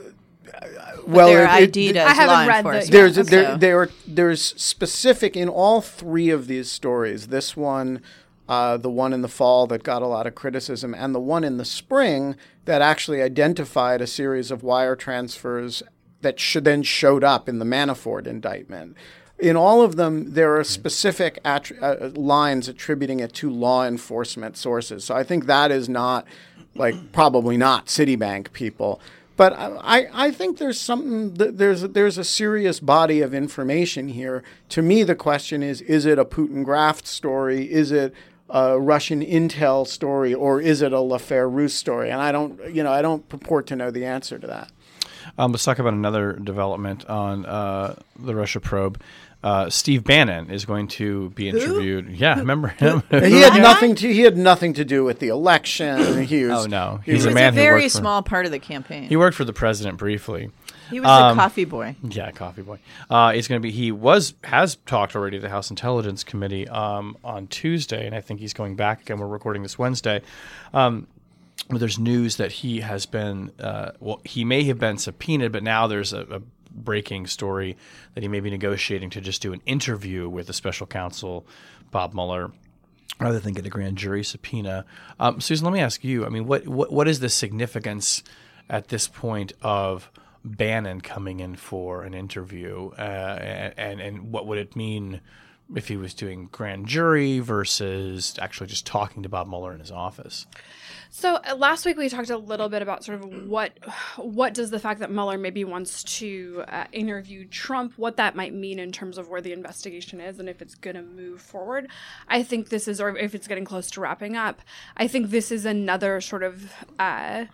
Speaker 5: But
Speaker 4: well,
Speaker 5: they're
Speaker 4: it-
Speaker 5: I D'd
Speaker 4: it-
Speaker 5: as
Speaker 3: I haven't
Speaker 5: law
Speaker 3: read the-
Speaker 5: enforcement.
Speaker 4: There's
Speaker 3: Yeah,
Speaker 4: there,
Speaker 5: so-
Speaker 4: there there's specific in all three of these stories. This one, uh, the one in the fall that got a lot of criticism, and the one in the spring that actually identified a series of wire transfers that should then showed up in the Manafort indictment. In all of them, there are specific attri- uh, lines attributing it to law enforcement sources. So I think that is not, like, probably not Citibank people. But I, I think there's something, there's there's a serious body of information here. To me, the question is, is it a Putin graft story? Is it a Russian intel story? Or is it a L'Affaire Russe story? And I don't, you know, I don't purport to know the answer to that.
Speaker 2: Um, let's talk about another development on uh, the Russia probe. Uh, Steve Bannon is going to be interviewed. Yeah, remember him?
Speaker 4: He had nothing to he had nothing to do with the election. He was,
Speaker 2: Oh, no.
Speaker 4: he
Speaker 2: He's
Speaker 5: It
Speaker 2: a
Speaker 5: was
Speaker 2: man
Speaker 5: a
Speaker 2: who
Speaker 5: very
Speaker 2: worked for-
Speaker 5: small part of the campaign.
Speaker 2: He worked for the president briefly.
Speaker 5: He was
Speaker 2: Um,
Speaker 5: a coffee boy.
Speaker 2: Yeah, coffee boy. Uh, he's going to be. He was has talked already to the House Intelligence Committee um, on Tuesday, and I think he's going back again. We're recording this Wednesday. Um, but there's news that he has been. Uh, well, he may have been subpoenaed, but now there's a, a breaking story that he may be negotiating to just do an interview with the special counsel, Bob Mueller, rather than get a grand jury subpoena. Um, Susan, let me ask you. I mean, what what what is the significance at this point of Bannon coming in for an interview, uh, and and what would it mean if he was doing grand jury versus actually just talking to Bob Mueller in his office?
Speaker 3: So uh, last week we talked a little bit about sort of what what does the fact that Mueller maybe wants to uh, interview Trump, what that might mean in terms of where the investigation is and if it's going to move forward. I think this is, or if it's getting close to wrapping up, I think this is another sort of uh,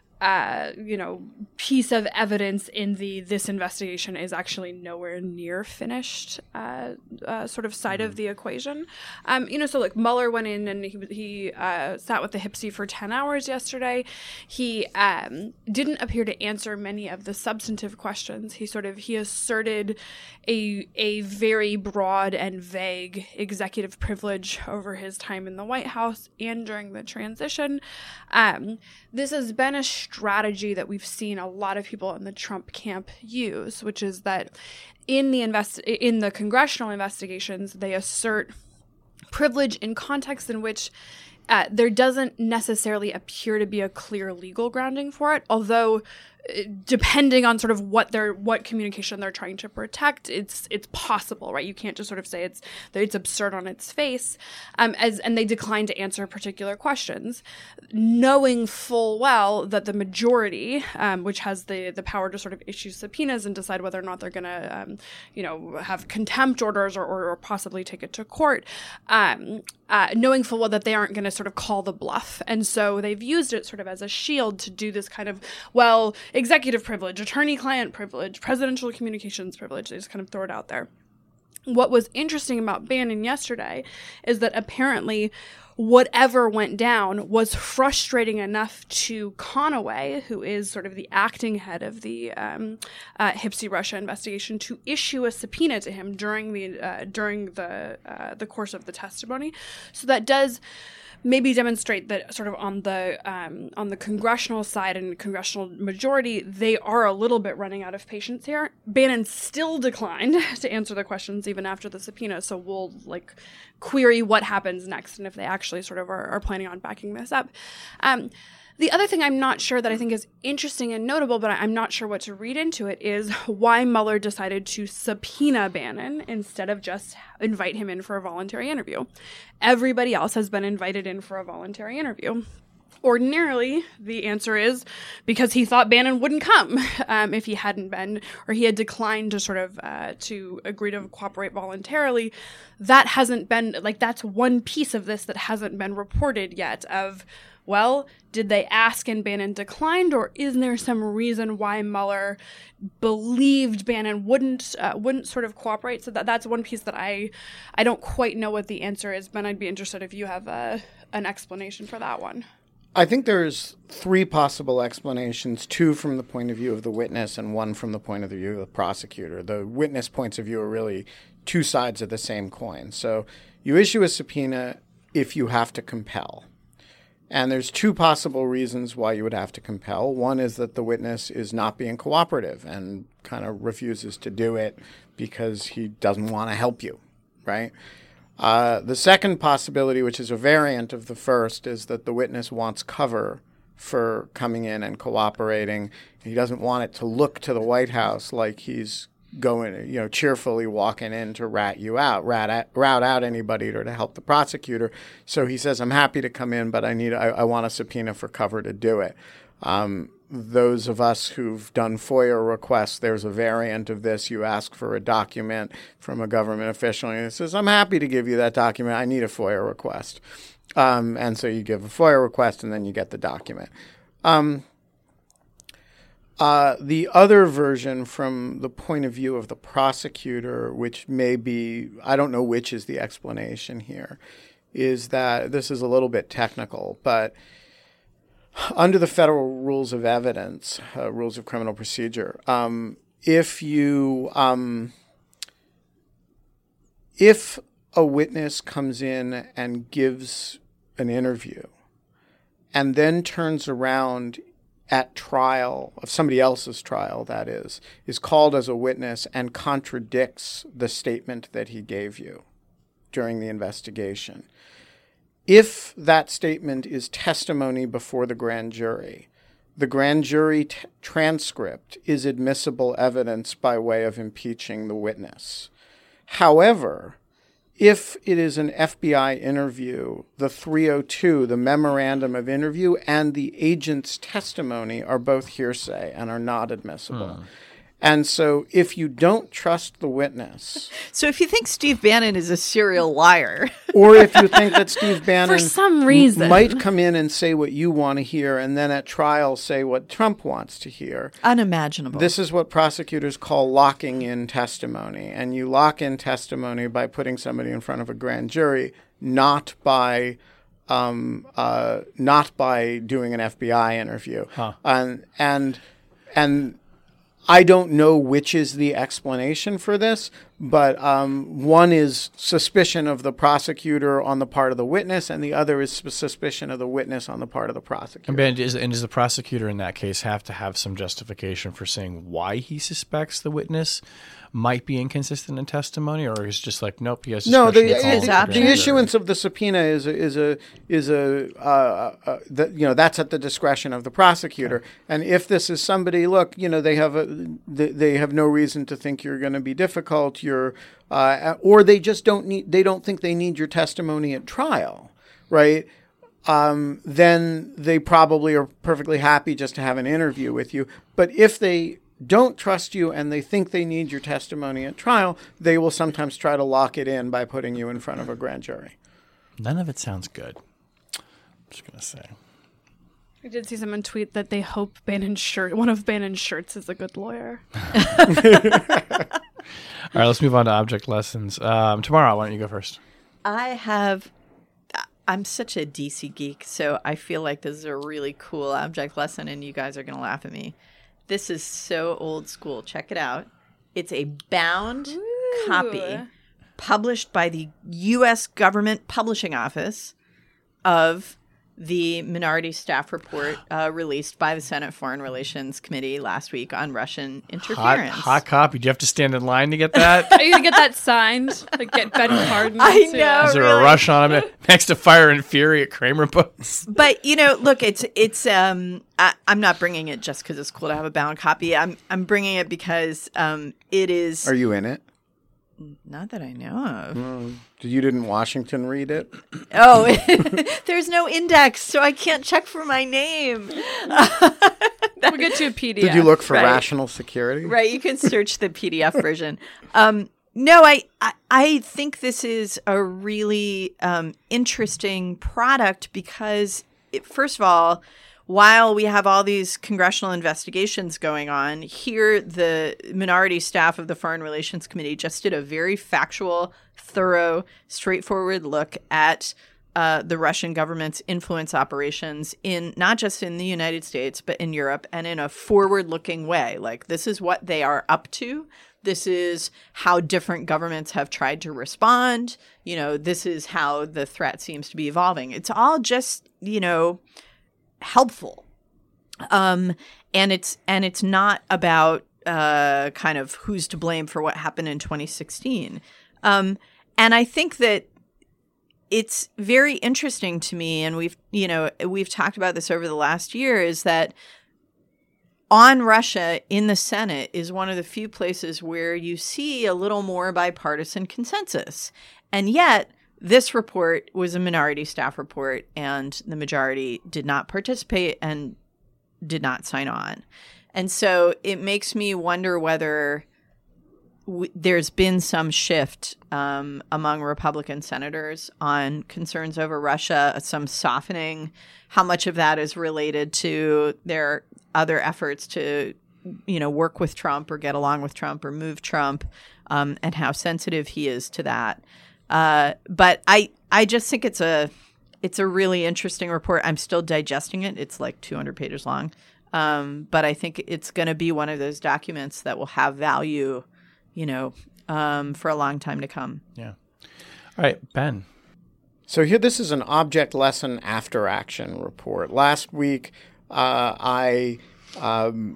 Speaker 3: Uh, you know, piece of evidence in the this investigation is actually nowhere near finished uh, uh, sort of side of the equation. Um, you know, so like Mueller went in and he he uh, sat with the Hipsy for ten hours yesterday. He um, didn't appear to answer many of the substantive questions. He sort of he asserted a a very broad and vague executive privilege over his time in the White House and during the transition. Um, this has been a strategy that we've seen a lot of people in the Trump camp use, which is that in the invest in the congressional investigations, they assert privilege in contexts in which uh, there doesn't necessarily appear to be a clear legal grounding for it, although depending on sort of what they're what communication they're trying to protect, it's it's possible, right? You can't just sort of say it's it's absurd on its face, um, as and they decline to answer particular questions, knowing full well that the majority, um, which has the the power to sort of issue subpoenas and decide whether or not they're going to, um, you know, have contempt orders or, or, or possibly take it to court, um, uh, knowing full well that they aren't going to sort of call the bluff, and so they've used it sort of as a shield to do this kind of well. Executive privilege, attorney-client privilege, presidential communications privilege. They just kind of throw it out there. What was interesting about Bannon yesterday is that apparently whatever went down was frustrating enough to Conaway, who is sort of the acting head of the um, uh, Hipsy Russia investigation, to issue a subpoena to him during the uh, during the uh, the course of the testimony. So that does maybe demonstrate that sort of on the um, on the congressional side and congressional majority, they are a little bit running out of patience here. Bannon still declined to answer the questions even after the subpoena, so we'll like query what happens next and if they actually sort of are, are planning on backing this up. Um, The other thing I'm not sure that I think is interesting and notable, but I'm not sure what to read into it, is why Mueller decided to subpoena Bannon instead of just invite him in for a voluntary interview. Everybody else has been invited in for a voluntary interview. Ordinarily, the answer is because he thought Bannon wouldn't come um, if he hadn't been, or he had declined to sort of uh, to agree to cooperate voluntarily. That hasn't been, like, that's one piece of this that hasn't been reported yet of, well, did they ask and Bannon declined, or is there some reason why Mueller believed Bannon wouldn't uh, wouldn't sort of cooperate? So that that's one piece that I I don't quite know what the answer is, but I'd be interested if you have a, an explanation for that one.
Speaker 4: I think there's three possible explanations, two from the point of view of the witness and one from the point of view of the prosecutor. The witness points of view are really two sides of the same coin. So you issue a subpoena if you have to compel. And there's two possible reasons why you would have to compel. One is that the witness is not being cooperative and kind of refuses to do it because he doesn't want to help you, right? Uh, the second possibility, which is a variant of the first, is that the witness wants cover for coming in and cooperating. He doesn't want it to look to the White House like he's going, you know, cheerfully walking in to rat you out, rat out, route out anybody or to help the prosecutor. So he says, I'm happy to come in, but I need, I, I want a subpoena for cover to do it. Um, those of us who've done FOIA requests, there's a variant of this. You ask for a document from a government official and it says, I'm happy to give you that document. I need a FOIA request. Um, and so you give a FOIA request and then you get the document. Um, Uh, the other version from the point of view of the prosecutor, which may be, I don't know which is the explanation here, is that this is a little bit technical, but under the federal rules of evidence, uh, rules of criminal procedure, um, if you, um, if a witness comes in and gives an interview and then turns around at trial, of somebody else's trial, that is, is called as a witness and contradicts the statement that he gave you during the investigation. If that statement is testimony before the grand jury, the grand jury t- transcript is admissible evidence by way of impeaching the witness. However, if it is an F B I interview, the three oh two, the memorandum of interview, and the agent's testimony are both hearsay and are not admissible. Hmm. And so if you don't trust the witness...
Speaker 5: So if you think Steve Bannon is a serial liar...
Speaker 4: or if you think that Steve Bannon...
Speaker 3: For some reason.
Speaker 4: M- might come in and say what you want to hear and then at trial say what Trump wants to hear.
Speaker 5: Unimaginable.
Speaker 4: This is what prosecutors call locking in testimony. And you lock in testimony by putting somebody in front of a grand jury, not by... Um, uh, not by doing an F B I interview.
Speaker 2: Huh.
Speaker 4: And and and... I don't know which is the explanation for this, but um, one is suspicion of the prosecutor on the part of the witness, and the other is suspicion of the witness on the part of the prosecutor.
Speaker 2: And, Ben, is, and does the prosecutor in that case have to have some justification for saying why he suspects the witness might be inconsistent in testimony, or is just like, nope, he has
Speaker 4: no? The,
Speaker 2: discretion to call
Speaker 4: the,
Speaker 2: the
Speaker 4: the issuance of the subpoena is a, is a is a uh, uh, the, you know that's at the discretion of the prosecutor. Okay. And if this is somebody, look, you know, they have a they, they have no reason to think you're going to be difficult. You're uh, or they just don't need they don't think they need your testimony at trial, right? Um, then they probably are perfectly happy just to have an interview with you. But if they don't trust you and they think they need your testimony at trial, they will sometimes try to lock it in by putting you in front of a grand jury.
Speaker 2: None of it sounds good. I'm just going to say.
Speaker 3: I did see someone tweet that they hope Bannon's shirt, one of Bannon's shirts is a good lawyer.
Speaker 2: All right, let's move on to object lessons. Um, tomorrow, why don't you go first?
Speaker 5: I have... I'm such a D C geek, so I feel like this is a really cool object lesson, and you guys are going to laugh at me. This is so old school. Check it out. It's a bound Ooh. copy published by the U S Government Publishing Office of the Minority Staff Report uh, released by the Senate Foreign Relations Committee last week on Russian interference.
Speaker 2: Hot, hot copy. Do you have to stand in line to get that?
Speaker 3: Are you going to get that signed? Like get Ben Cardin?
Speaker 5: I know.
Speaker 2: Is there
Speaker 5: really?
Speaker 2: a rush on him next to Fire and Fury at Kramer Books?
Speaker 5: But, you know, look, it's, it's, um, I, I'm not bringing it just because it's cool to have a bound copy. I'm, I'm bringing it because um, it is.
Speaker 4: Are you in it?
Speaker 5: Not that I know of.
Speaker 4: Mm. You didn't Washington read it?
Speaker 5: Oh, there's no index, so I can't check for my name.
Speaker 3: We'll get you a P D F.
Speaker 4: Did you look for
Speaker 5: right.
Speaker 4: rational security?
Speaker 5: Right, you can search the P D F version. Um, no, I, I I think this is a really um, interesting product because, it, first of all, while we have all these congressional investigations going on, here the minority staff of the Foreign Relations Committee just did a very factual, thorough, straightforward look at uh, the Russian government's influence operations in not just in the United States, but in Europe, and in a forward-looking way. Like, this is what they are up to. This is how different governments have tried to respond. You know, this is how the threat seems to be evolving. It's all just, you know, helpful. Um, and it's and it's not about uh, kind of who's to blame for what happened in twenty sixteen. Um, and I think that it's very interesting to me, and we've, you know, we've talked about this over the last year, is that on Russia in the Senate is one of the few places where you see a little more bipartisan consensus. And yet this report was a minority staff report, and the majority did not participate and did not sign on. And so it makes me wonder whether w- there's been some shift um, among Republican senators on concerns over Russia, some softening. How much of that is related to their other efforts to, you know, work with Trump or get along with Trump or move Trump, um, and how sensitive he is to that. Uh, but I, I just think it's a, it's a really interesting report. I'm still digesting it. It's like two hundred pages long. Um, but I think it's going to be one of those documents that will have value, you know, um, for a long time to come.
Speaker 2: Yeah. All right, Ben.
Speaker 4: So here, this is an object lesson after action report. Last week, uh, I um,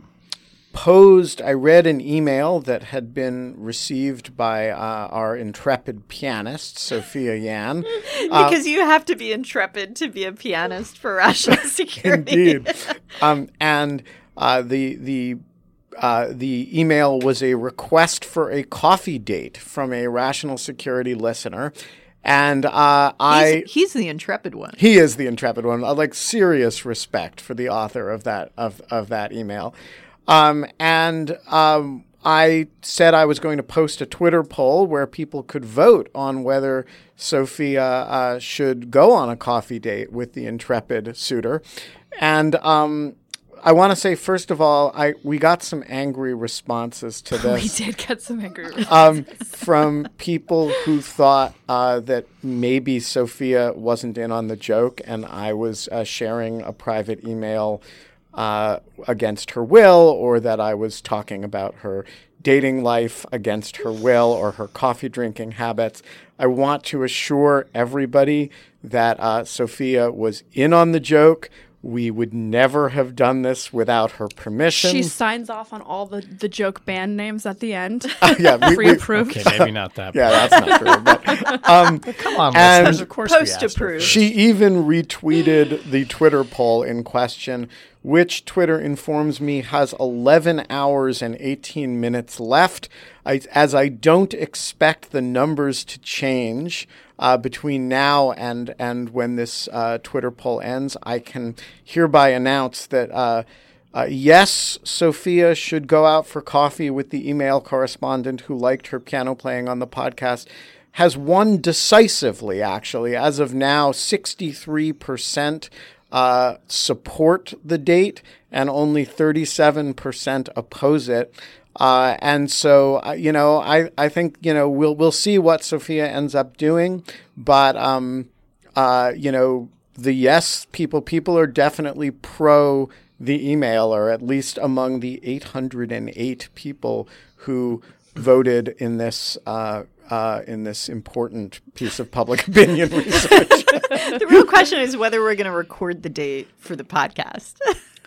Speaker 4: posed, I read an email that had been received by uh, our intrepid pianist, Sophia Yan.
Speaker 5: Because uh, you have to be intrepid to be a pianist for rational security.
Speaker 4: Indeed. um, and uh, the the uh, the email was a request for a coffee date from a rational security listener. And uh, I
Speaker 5: he's, he's the intrepid one.
Speaker 4: He is the intrepid one. I like serious respect for the author of that of, of that email. Um, and um, I said I was going to post a Twitter poll where people could vote on whether Sophia uh, should go on a coffee date with the intrepid suitor. And um, I want to say, first of all, I we got some angry responses to this.
Speaker 3: We did get some angry responses.
Speaker 4: Um, from people who thought uh, that maybe Sophia wasn't in on the joke, and I was uh, sharing a private email uh, against her will, or that I was talking about her dating life against her will, or her coffee drinking habits. I want to assure everybody that uh, Sophia was in on the joke. We would never have done this without her permission.
Speaker 3: She signs off on all the, the joke band names at the end.
Speaker 4: Uh, yeah, we, we,
Speaker 3: Pre-approved.
Speaker 2: Okay, maybe not that.
Speaker 4: Yeah, that's not true. But, um,
Speaker 2: Come on,
Speaker 4: and
Speaker 2: listeners. Of course we asked her.
Speaker 5: Post-approved.
Speaker 4: She even retweeted the Twitter poll in question, which Twitter informs me has eleven hours and eighteen minutes left. I, as I don't expect the numbers to change uh, between now and, and when this uh, Twitter poll ends, I can hereby announce that uh, uh, yes, Sophia should go out for coffee with the email correspondent who liked her piano playing on the podcast. Has won decisively, actually. As of now, sixty-three percent uh, support the date and only thirty-seven percent oppose it. Uh, and so, uh, you know, I, I think, you know, we'll we'll see what Sophia ends up doing. But, um, uh, you know, the yes people, people are definitely pro the email, or at least among the eight hundred eight people who voted in this uh, uh, in this important piece of public opinion research.
Speaker 5: The real question is whether we're going to record the date for the podcast.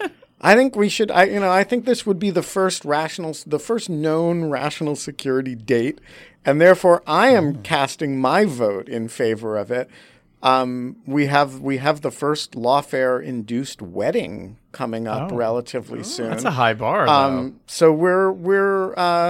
Speaker 4: I think we should. I you know I think this would be the first rational, the first known rational security date, and therefore I am mm. casting my vote in favor of it. Um, we have we have the first lawfare induced wedding coming up
Speaker 2: oh.
Speaker 4: relatively
Speaker 2: oh,
Speaker 4: soon.
Speaker 2: That's a high bar, though.
Speaker 4: Um, so we're we're uh,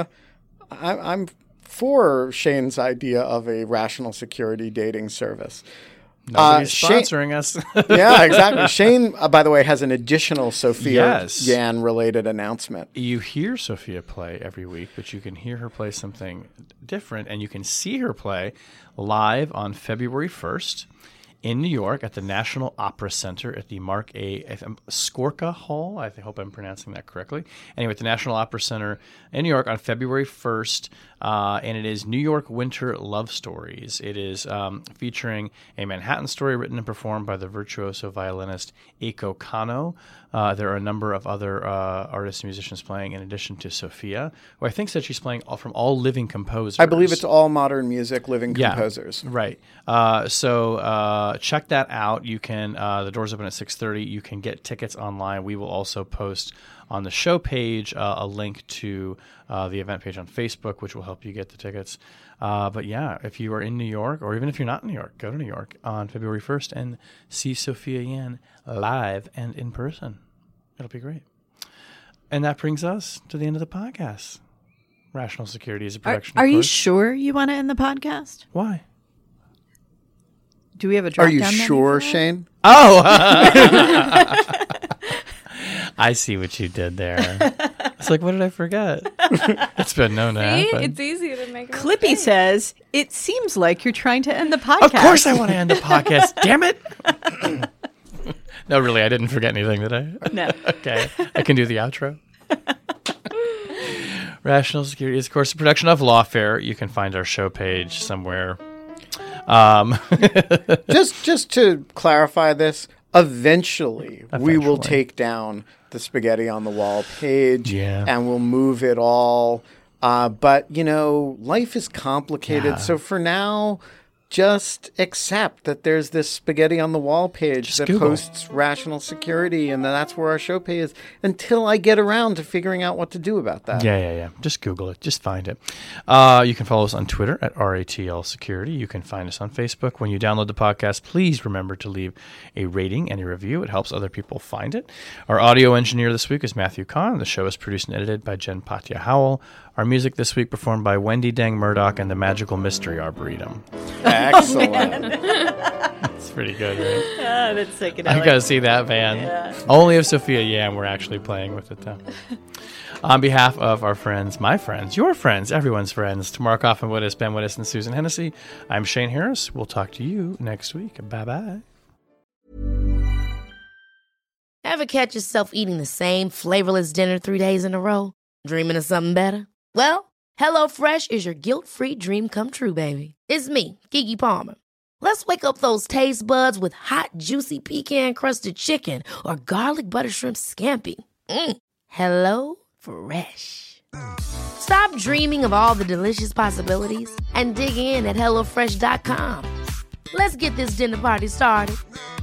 Speaker 4: I, I'm for Shane's idea of a rational security dating service.
Speaker 2: Nobody's
Speaker 4: uh, Shane,
Speaker 2: sponsoring us.
Speaker 4: Yeah, exactly. Shane, uh, by the way, has an additional Sophia
Speaker 2: yes.
Speaker 4: Yan related announcement.
Speaker 2: You hear Sophia play every week, but you can hear her play something different, and you can see her play live on February first in New York at the National Opera Center at the Mark A. Skorka Hall. I hope I'm pronouncing that correctly. Anyway, at the National Opera Center in New York on February first, uh, and it is New York Winter Love Stories. It is um, featuring a Manhattan story written and performed by the virtuoso violinist Eiko Kano. Uh, there are a number of other uh, artists and musicians playing in addition to Sophia, who I think said she's playing all, from all living composers.
Speaker 4: I believe it's all modern music, living
Speaker 2: Yeah,
Speaker 4: composers.
Speaker 2: Right. Uh, so uh, check that out. You can. Uh, the doors open at six thirty. You can get tickets online. We will also post on the show page uh, a link to uh, the event page on Facebook, which will help you get the tickets. Uh, but yeah, if you are in New York, or even if you're not in New York, go to New York on February first and see Sophia Yan live and in person. It'll be great. And that brings us to the end of the podcast. Rational Security is a
Speaker 5: Are,
Speaker 2: production.
Speaker 5: are
Speaker 2: of
Speaker 5: you
Speaker 2: course.
Speaker 5: sure you want to end the podcast?
Speaker 2: Why?
Speaker 5: Do we have a
Speaker 4: Are
Speaker 5: drop
Speaker 4: you
Speaker 5: down menu
Speaker 4: sure,
Speaker 5: for that?
Speaker 4: Shane?
Speaker 2: Oh, I see what you did there. It's like, what did I forget? It's been known to
Speaker 3: See,
Speaker 2: happen.
Speaker 3: it's easy to make. a
Speaker 5: Clippy
Speaker 3: mistake.
Speaker 5: says, it seems like you're trying to end the podcast.
Speaker 2: Of course I want to end the podcast. Damn it. No, really, I didn't forget anything, did I?
Speaker 5: No.
Speaker 2: Okay. I can do the outro. Rational Security is, of course, a production of Lawfare. You can find our show page somewhere. Um,
Speaker 4: just just to clarify this, eventually, we will
Speaker 2: Eventually.
Speaker 4: take down the Spaghetti on the Wall page
Speaker 2: Yeah.
Speaker 4: and we'll move it all. Uh, but, you know, life is complicated.
Speaker 2: Yeah.
Speaker 4: So for now, just accept that there's this Spaghetti on the Wall page
Speaker 2: Just
Speaker 4: that
Speaker 2: Google.
Speaker 4: posts Rational Security, and then that's where our show page is until I get around to figuring out what to do about that.
Speaker 2: Yeah, yeah, yeah. Just Google it. Just find it. Uh, you can follow us on Twitter at R A T L Security. You can find us on Facebook. When you download the podcast, please remember to leave a rating and a review. It helps other people find it. Our audio engineer this week is Matthew Kahn. The show is produced and edited by Jen Patja Howell. Our music this week performed by Wendy Dang Murdoch and the Magical Mystery Arboretum.
Speaker 4: Excellent.
Speaker 2: It's pretty good, right?
Speaker 5: Ah, that's sick.
Speaker 2: I gotta see that van. Only if Sophia Yan were actually playing with it, though. On behalf of our friends, my friends, your friends, everyone's friends, Tamara Coffin Wittes, Ben Wittes, and Susan Hennessy, I'm Shane Harris. We'll talk to you next week. Bye-bye.
Speaker 1: Ever catch yourself eating the same flavorless dinner three days in a row? Dreaming of something better? Well, HelloFresh is your guilt-free dream come true, baby. It's me, Keke Palmer. Let's wake up those taste buds with hot, juicy pecan-crusted chicken or garlic butter shrimp scampi. Mm. Hello Fresh. Stop dreaming of all the delicious possibilities and dig in at HelloFresh dot com. Let's get this dinner party started.